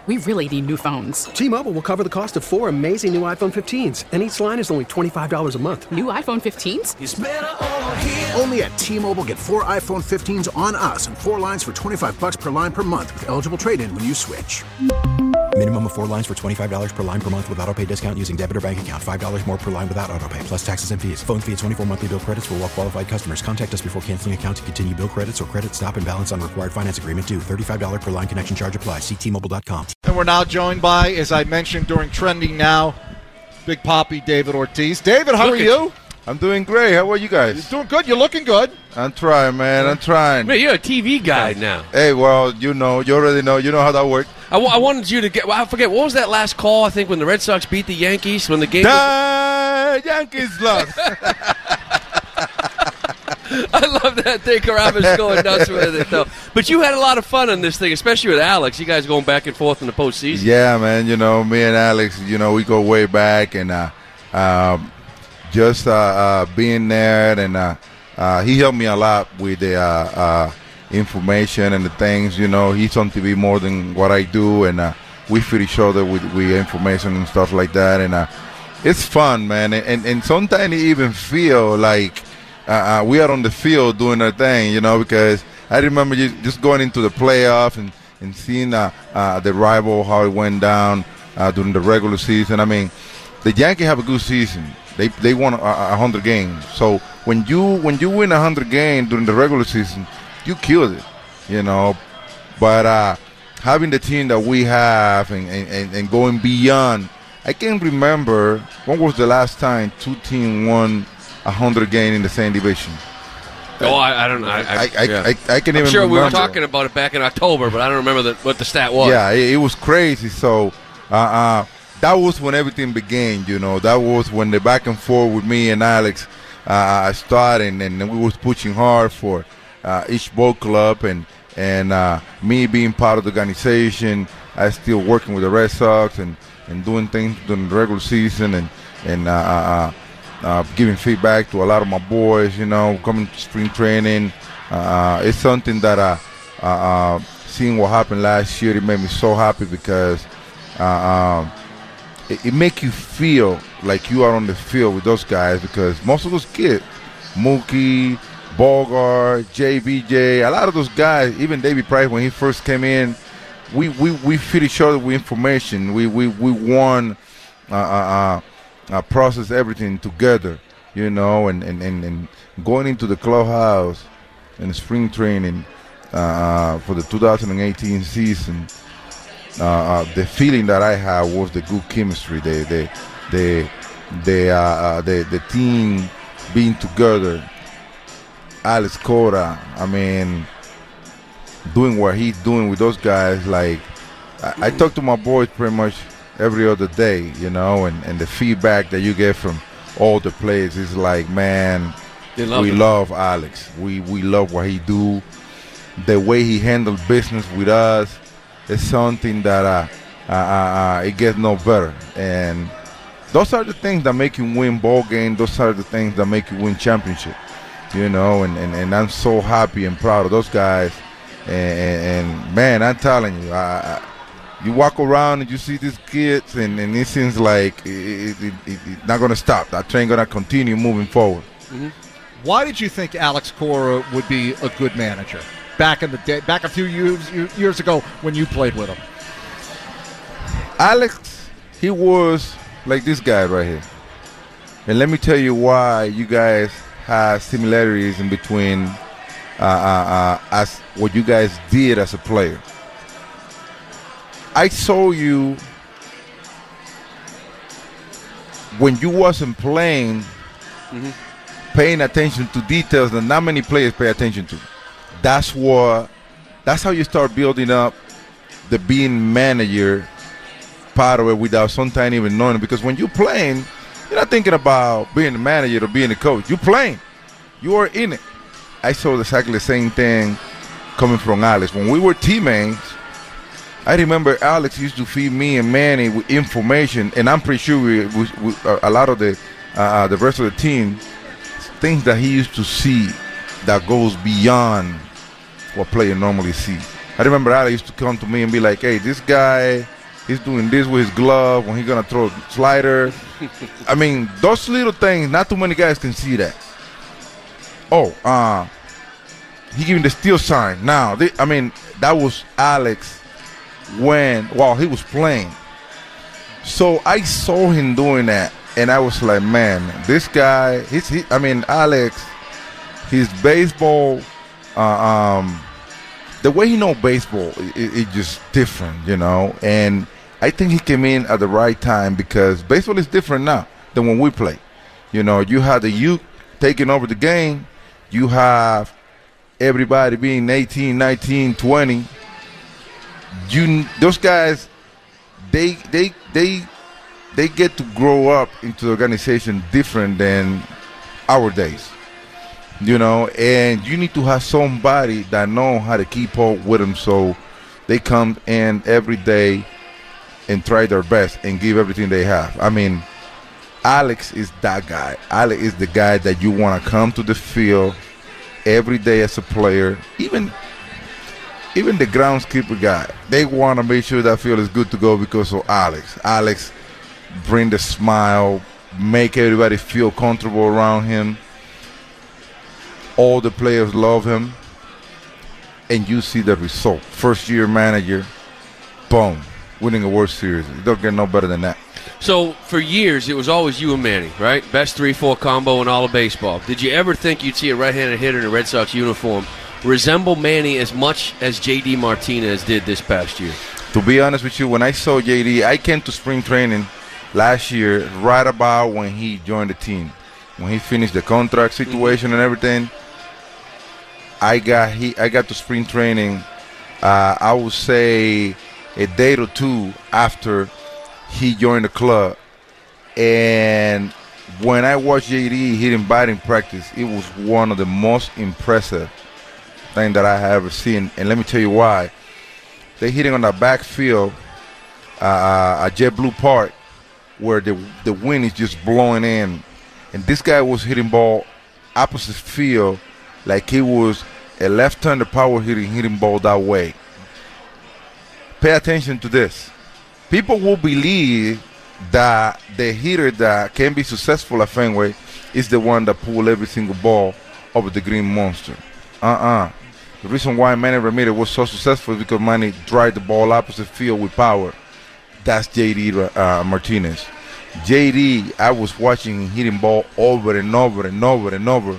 We really need new phones. T-Mobile will cover the cost of 4 amazing new iPhone 15s, and each line is only $25 a month. New iPhone 15s? It's better over here. Only at T-Mobile, get 4 iPhone 15s on us and 4 lines for $25 per line per month with eligible trade-in when you switch. Minimum of 4 lines for $25 per line per month with autopay discount using debit or bank account. $5 more per line without autopay, plus taxes and fees. Phone fee at 24 monthly bill credits for well-qualified customers. Contact us before canceling account to continue bill credits or credit stop and balance on required finance agreement due. $35 per line connection charge applies. See T-Mobile.com. And we're now joined by, as I mentioned during Trending Now, Big Papi David Ortiz. David, how are you? I'm doing great. How are you guys? You're doing good. You're looking good. I'm trying, man. I'm trying. Man, you're a TV guy now. Hey, well, you already know. You know how that works. I wanted you to get, I forget, what was that last call, I think, when the Red Sox beat the Yankees? When the game Yankees lost. I love that thing. Carrabba's going nuts with it, though. But you had a lot of fun on this thing, especially with Alex. You guys going back and forth in the postseason. Yeah, man. Me and Alex, we go way back. And just being there. And he helped me a lot with the information and the things. He's on TV more than what I do. And we feed each other with information and stuff like that. And it's fun, man. And sometimes you even feel like we are on the field doing our thing, because I remember just going into the playoffs and seeing the rival, how it went down during the regular season. I mean, the Yankees have a good season. They won 100 games. So when you win 100 games during the regular season, you killed it, But having the team that we have and going beyond, I can't remember when was the last time 2 teams won 100 games in the same division. Oh, I don't know. I can't even remember. I'm sure we were talking about it back in October, but I don't remember what the stat was. Yeah, it was crazy. So that was when everything began, That was when the back and forth with me and Alex started, and we was pushing hard for each ball club, and me being part of the organization, I still working with the Red Sox and doing things during the regular season and giving feedback to a lot of my boys, coming to spring training. It's something that seeing what happened last year, it made me so happy because it makes you feel like you are on the field with those guys, because most of those kids, Mookie, Bogart, JBJ, a lot of those guys, even David Price when he first came in, we feed each other with information. We won process everything together, and going into the clubhouse in spring training for the 2018 season, the feeling that I had was the good chemistry, the team being together. Alex Cora, I mean, doing what he's doing with those guys, like I talk to my boys pretty much every other day, and the feedback that you get from all the players is like, man, we love Alex. We love what he do. The way he handles business with us is something that it gets no better. And those are the things that make you win ball games. Those are the things that make you win championship. And I'm so happy and proud of those guys. And man, I'm telling you, you walk around and you see these kids, and it seems like it's not going to stop. That train going to continue moving forward. Mm-hmm. Why did you think Alex Cora would be a good manager back in the day, back a few years ago when you played with him? Alex, he was like this guy right here. And let me tell you why you guys have similarities in between as what you guys did as a player. I saw you when you wasn't playing, paying attention to details that not many players pay attention to. That's how you start building up the being manager part of it without sometimes even knowing it. Because when you're playing, you're not thinking about being the manager or being the coach. You're playing. You are in it. I saw exactly the same thing coming from Alex. When we were teammates, I remember Alex used to feed me and Manny with information, and I'm pretty sure we a lot of the rest of the team, things that he used to see that goes beyond what players normally see. I remember Alex used to come to me and be like, hey, this guy He's doing this with his glove when he's gonna throw a slider. I mean, those little things. Not too many guys can see that. He giving the steal sign. Now, that was Alex while he was playing. So I saw him doing that, and I was like, man, this guy. Alex, his baseball. The way he knows baseball, it's just different, And I think he came in at the right time because baseball is different now than when we play. You have the youth taking over the game. You have everybody being 18, 19, 20. Those guys, they get to grow up into the organization different than our days. And you need to have somebody that know how to keep up with them so they come in every day and try their best and give everything they have. Alex is that guy. Alex is the guy that you want to come to the field every day as a player. Even the groundskeeper guy, they want to make sure that field is good to go because of Alex. Alex bring the smile, make everybody feel comfortable around him. All the players love him, and you see the result. First-year manager, boom, winning a World Series. You don't get no better than that. So for years, it was always you and Manny, right? Best 3-4 combo in all of baseball. Did you ever think you'd see a right-handed hitter in a Red Sox uniform resemble Manny as much as J.D. Martinez did this past year? To be honest with you, when I saw J.D., I came to spring training last year right about when he joined the team. When he finished the contract situation and everything, I got to spring training, I would say a day or two after he joined the club. And when I watched JD hitting batting practice, it was one of the most impressive things that I have ever seen. And let me tell you why. They're hitting on the backfield at JetBlue Park where the wind is just blowing in. And this guy was hitting ball opposite field like he was a left-hander power hitting ball that way. Pay attention to this. People will believe that the hitter that can be successful at Fenway is the one that pull every single ball over the green monster. The reason why Manny Ramirez was so successful is because Manny drive the ball opposite field with power. That's J.D. Martinez. J.D., I was watching him hitting ball over and over and over and over.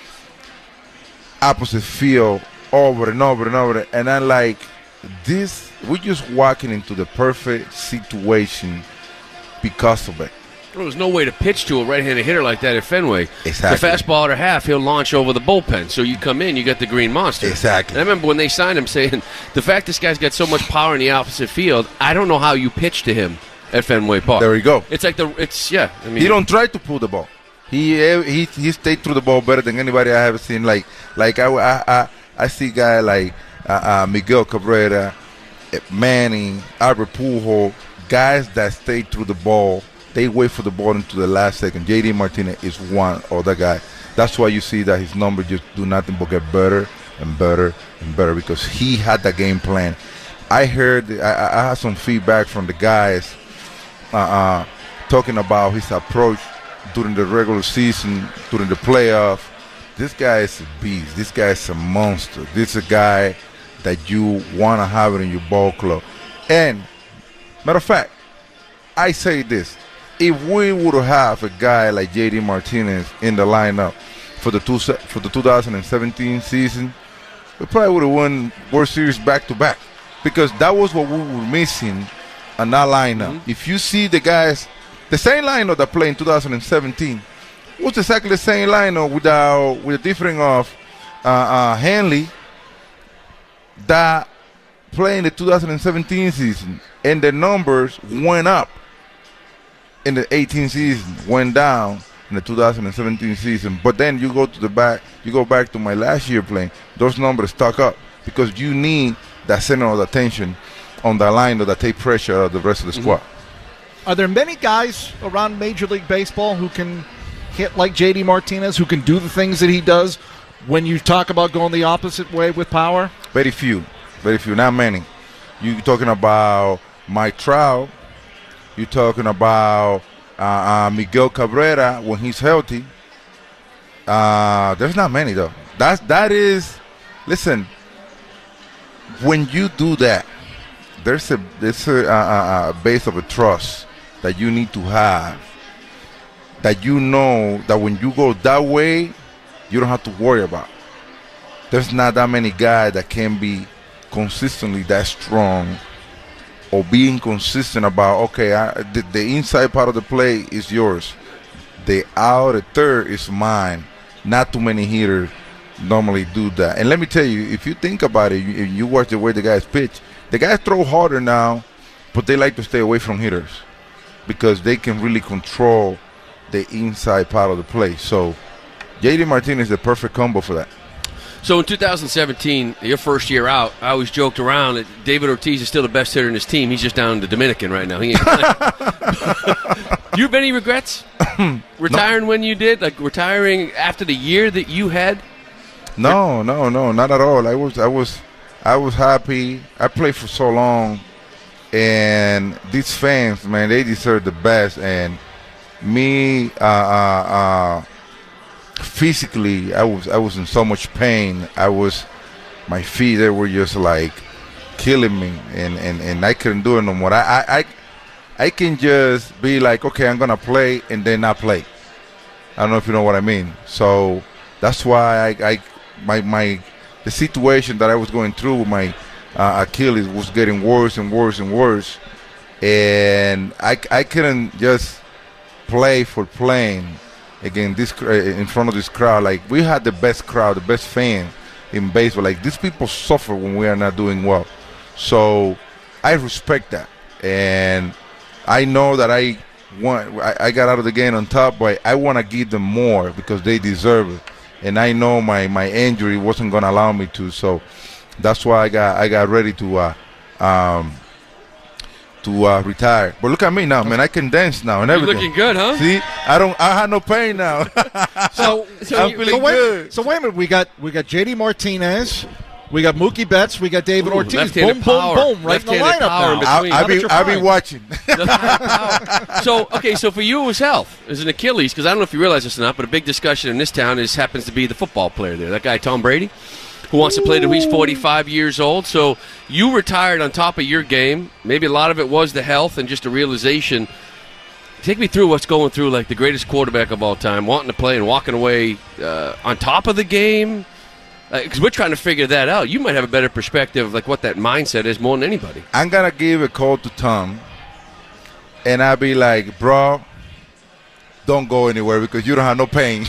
Opposite field over and over and over. And I'm like, we're just walking into the perfect situation because of it. There was no way to pitch to a right-handed hitter like that at Fenway. Exactly. The fastball at a half, he'll launch over the bullpen. So you come in, you get the green monster. Exactly. And I remember when they signed him saying, the fact this guy's got so much power in the opposite field, I don't know how you pitch to him at Fenway Park. There we go. It's like he don't try to pull the ball. He stayed through the ball better than anybody I have seen. Like I see guys like Miguel Cabrera, Manning, Albert Pujols, guys that stay through the ball. They wait for the ball into the last second. J.D. Martinez is one other guy. That's why you see that his numbers just do nothing but get better and better and better because he had the game plan. I heard, I had some feedback from the guys talking about his approach during the regular season, during the playoff. This guy is a beast. This guy is a monster. This is a guy that you want to have it in your ball club. And, matter of fact, I say this. If we would have a guy like J.D. Martinez in the lineup for the 2017 season, we probably would have won World Series back-to-back because that was what we were missing on that lineup. Mm-hmm. If you see the guys, the same lineup that played in 2017 was exactly the same lineup with the difference of Hanley that played in the 2017 season, and the numbers went up in the 18 season, went down in the 2017 season. But then you go back to my last year playing, those numbers stuck up because you need that center of attention on the line that take pressure out of the rest of the squad. Are there many guys around Major League Baseball who can hit like J.D. Martinez, who can do the things that he does when you talk about going the opposite way with power? Very few. Not many. You're talking about Mike Trout. You're talking about Miguel Cabrera when he's healthy. There's not many though. That is. Listen, when you do that, there's a base of a trust that you need to have. That you know that when you go that way, you don't have to worry about. There's not that many guys that can be consistently that strong or being consistent about, okay, the inside part of the play is yours. The outer third is mine. Not too many hitters normally do that. And let me tell you, if you think about it, you watch the way the guys pitch, the guys throw harder now, but they like to stay away from hitters because they can really control the inside part of the play. So JD Martinez is the perfect combo for that. So in 2017, your first year out, I always joked around that David Ortiz is still the best hitter in his team. He's just down in the Dominican right now. He ain't playing. Do you have any regrets retiring when you did? Like retiring after the year that you had? No, not at all. I was happy. I played for so long, and these fans, man, they deserve the best. And me, physically, I was in so much pain. My feet, they were just like killing me, and I couldn't do it no more. I can just be like, okay, I'm gonna play and then not play. I don't know if you know what I mean. So that's why the situation that I was going through with my Achilles was getting worse and worse and worse, and I couldn't just play for playing again in front of this crowd. Like, we had the best crowd, the best fans in baseball. Like, these people suffer when we are not doing well. So I respect that, and I know that I got out of the game on top, but I want to give them more because they deserve it. And I know my injury wasn't going to allow me to, so that's why I got ready to retire. But look at me now, man. I can dance now and everything. You're looking good, huh? See, I had no pain now. So I'm feeling good. So wait a minute. We got JD Martinez. We got Mookie Betts. We got David Ortiz. Left-handed Boom, power. boom, boom. Right in the Left-handed lineup power now. in between. I'll be watching. So for you, it was health. It was an Achilles, because I don't know if you realize this or not, but a big discussion in this town happens to be the football player there. That guy, Tom Brady, who wants to play till he's 45 years old. So you retired on top of your game. Maybe a lot of it was the health and just a realization. Take me through what's going through, like the greatest quarterback of all time, wanting to play and walking away on top of the game. Because we're trying to figure that out. You might have a better perspective of like what that mindset is more than anybody. I'm going to give a call to Tom, and I'll be like, bro, don't go anywhere because you don't have no pain.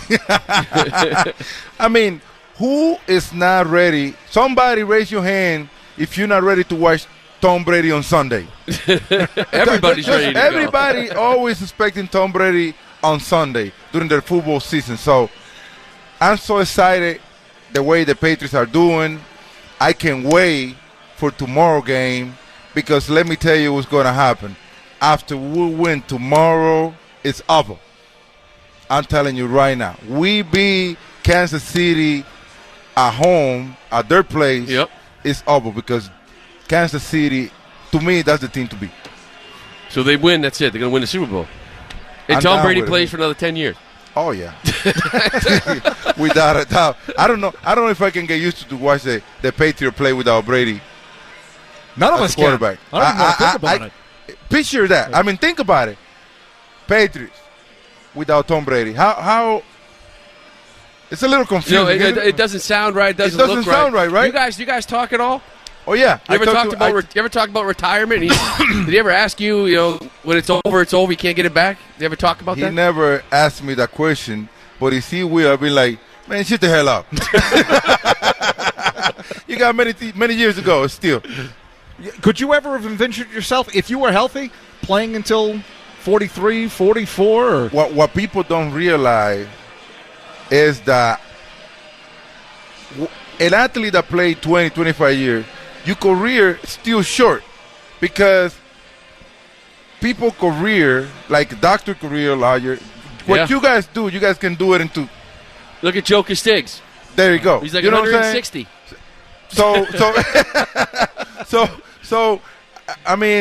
I mean, who is not ready? Somebody raise your hand if you're not ready to watch Tom Brady on Sunday. Everybody's ready to go. Everybody always expecting Tom Brady on Sunday during their football season. So I'm so excited the way the Patriots are doing. I can't wait for tomorrow game because let me tell you what's going to happen. After we win tomorrow, it's over. I'm telling you right now. We beat Kansas City at home, at their place. Yep. It's over because Kansas City, to me, that's the team to beat. So they win, that's it. They're going to win the Super Bowl. And I'm Tom down Brady with it. plays for another 10 years. Oh, yeah. Without a doubt. I don't know if I can get used to watch the Patriot play without Brady. None of as us a quarterback. can. I don't want to think about it. Picture that. I mean, think about it. Patriots without Tom Brady. How it's a little confusing. It doesn't sound right. It doesn't doesn't look sound right, right? You guys talk at all? Oh, yeah. You ever talk about retirement? Did he ever ask you, when it's over, you can't get it back? Did you ever talk about that? He never asked me that question, but if he will, I'll be like, man, shut the hell up. You got many years ago still. Could you ever have envisioned yourself, if you were healthy, playing until 43, 44? Or? What people don't realize is that an athlete that played 20, 25 years, your career is still short because people career, like doctor career, lawyer, what you guys do, you guys can do it into. Look at Joe Castigs. There you go. He's like you know 160. So, I mean,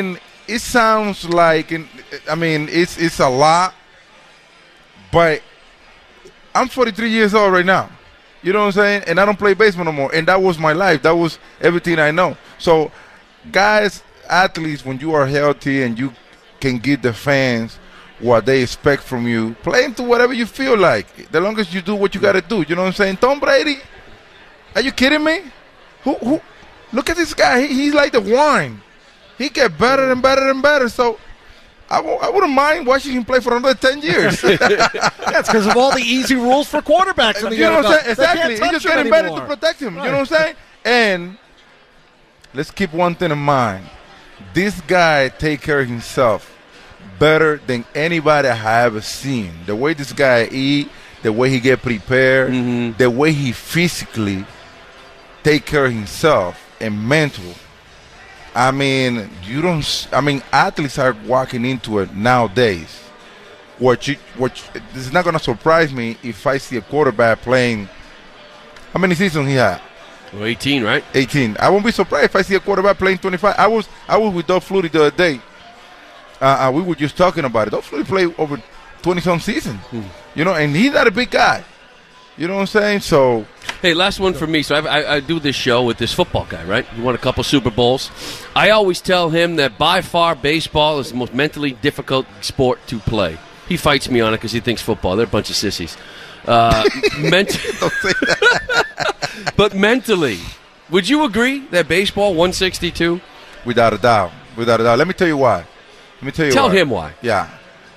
it sounds like, I mean, it's a lot, but I'm 43 years old right now. You know what I'm saying? And I don't play baseball no more. And that was my life. That was everything I know. So, guys, athletes, when you are healthy and you can give the fans what they expect from you, play into whatever you feel like. The longest you do what you got to do. You know what I'm saying? Tom Brady, are you kidding me? Who? Look at this guy. He's like the wine. He get better and better and better. So, I wouldn't mind watching him play for another 10 years. That's because of all the easy rules for quarterbacks in the You know NFL. what I'm saying? Exactly. He's just getting better to protect him. Right. You know what I'm saying? And let's keep one thing in mind. This guy take care of himself better than anybody I have ever seen. The way this guy eat, the way he get prepared, the way he physically take care of himself and mental. I mean, athletes are walking into it nowadays. This is not going to surprise me if I see a quarterback playing. How many seasons he had? Well, 18, right? 18. I won't be surprised if I see a quarterback playing 25. I was with Doug Flutie the other day. We were just talking about it. Doug Flutie played over 20-some seasons. You know, and he's not a big guy. You know what I'm saying? So, hey, last one for me. So I do this show with this football guy, right? He won a couple Super Bowls. I always tell him that by far baseball is the most mentally difficult sport to play. He fights me on it because he thinks football. They're a bunch of sissies. Don't say that. But mentally, would you agree that baseball 162? Without a doubt. Let me tell you why. Tell him why. Yeah.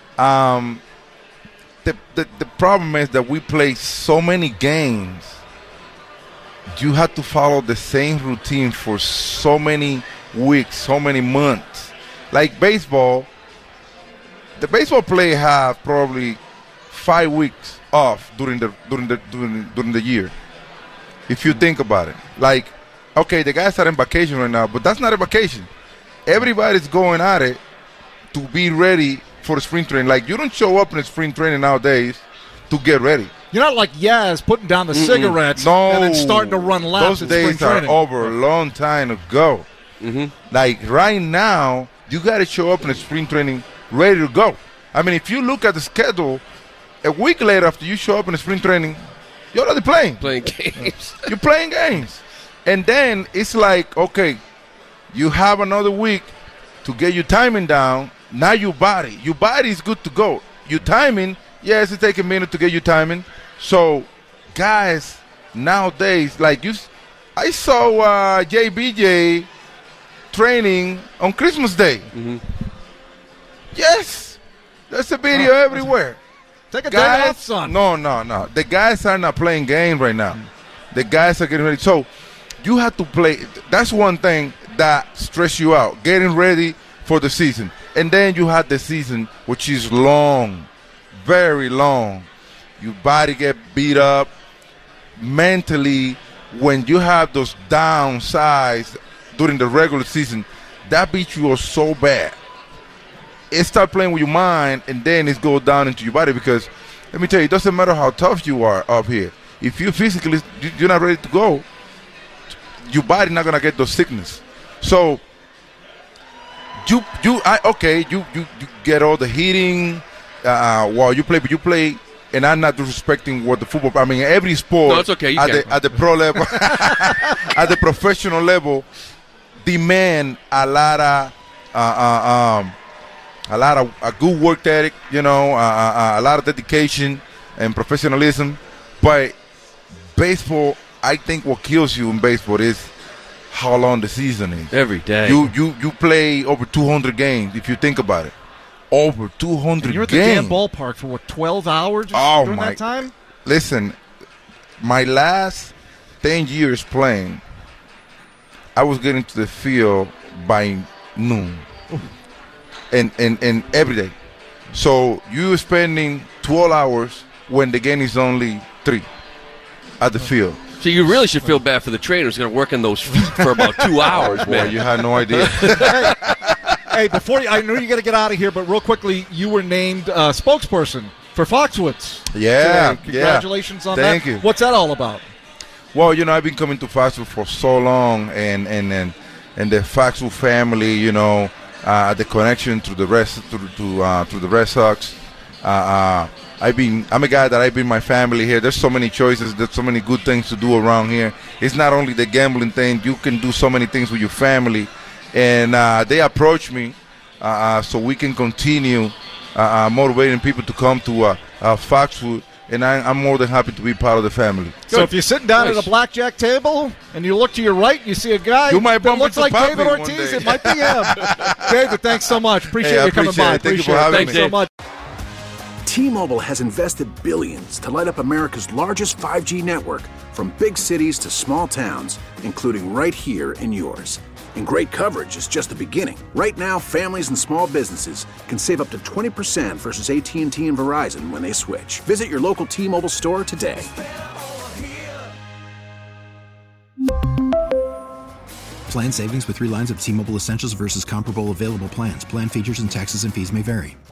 The problem is that we play so many games. You have to follow the same routine for so many weeks, so many months. Like baseball, the baseball player have probably 5 weeks off during the year. If you think about it, like, okay, the guys are on vacation right now, but that's not a vacation. Everybody's going at it to be ready for the spring training. Like, you don't show up in the spring training nowadays to get ready. You're not like Yaz putting down the cigarettes and then starting to run laps. Those days are over a long time ago. Like, right now, you got to show up in the spring training ready to go. I mean, if you look at the schedule, a week later after you show up in the spring training, you're already playing. Playing games. You're playing games. And then it's like, okay, you have another week to get your timing down. Now your body is good to go. Your timing, yes, it takes a minute to get your timing. So, guys, nowadays, like I saw JBJ training on Christmas Day. Yes, there's a video everywhere. Take a day off, son. No. The guys are not playing games right now. The guys are getting ready. So, you have to play. That's one thing that stress you out, getting ready for the season. And then you have the season, which is long, very long. Your body get beat up. Mentally, when you have those downsides during the regular season, that beats you so bad. It start playing with your mind, and then it goes down into your body. Because, let me tell you, it doesn't matter how tough you are up here. If you physically, you're not ready to go, your body not going to get those sickness. So, you get all the heating while you play, but you play, and I'm not disrespecting what the football. I mean, every sport. No, it's okay. At the pro level, at the professional level, demand a lot of good work ethic. You know, a lot of dedication and professionalism. But baseball, I think what kills you in baseball is how long the season is. Every day. You play over 200 games, if you think about it. Over 200 games. You're at the damn ballpark for, 12 hours during that time? Listen, my last 10 years playing, I was getting to the field by noon. And every day. So you're spending 12 hours when the game is only 3 at the field. So you really should feel bad for the trainer who's going to work in those feet for about 2 hours, man. Boy, you had no idea. Hey, I know you got to get out of here, but real quickly, you were named spokesperson for Foxwoods. Yeah, today. Congratulations on that. Thank you. What's that all about? Well, I've been coming to Foxwoods for so long, and the Foxwoods family, the connection through the Red Sox. I'm a guy that I've been my family here. There's so many choices. There's so many good things to do around here. It's not only the gambling thing. You can do so many things with your family. And they approach me so we can continue motivating people to come to Foxwood. And I'm more than happy to be part of the family. So if you're sitting down at a blackjack table and you look to your right, you see a guy that looks like David Ortiz. It might be him. David, thanks so much. Appreciate you coming by. Thank you for having me. Thanks so much. T-Mobile has invested billions to light up America's largest 5G network, from big cities to small towns, including right here in yours. And great coverage is just the beginning. Right now, families and small businesses can save up to 20% versus AT&T and Verizon when they switch. Visit your local T-Mobile store today. Plan savings with 3 lines of T-Mobile Essentials versus comparable available plans. Plan features and taxes and fees may vary.